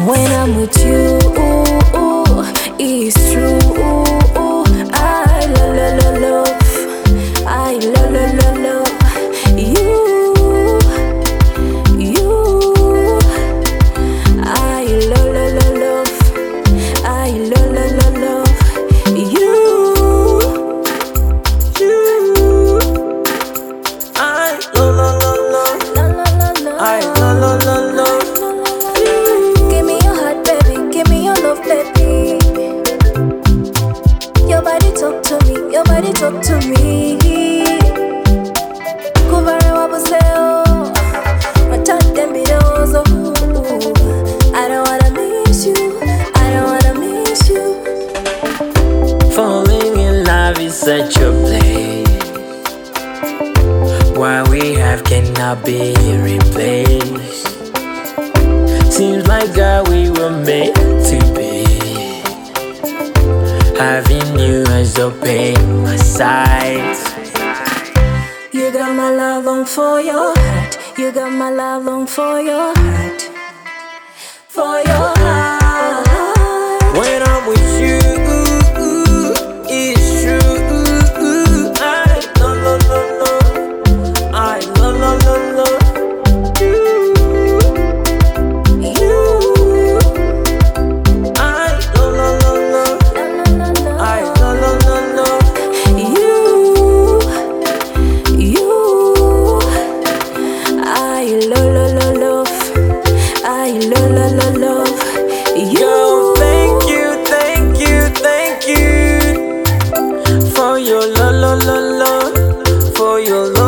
When I'm with you, it's true. I love, I love you, you. I love, I love you, you. I love, I love. Give me your heart, baby. Give me your love, baby. Your body talk to me. Your body talk to me. Kuvare wabuseo, matate mbidozo. I don't wanna miss you. I don't wanna miss you. Falling in love is such a place. What we have cannot be replaced. Seems like God, we were meant to be. Having you as a pain my side. You got my love long for your heart. You got my love long for your heart. For your heart. When I'm with you, it's true. I love, I love you. You. I love, I love You. You. I love. I love you. Girl, thank you for your love, for your love.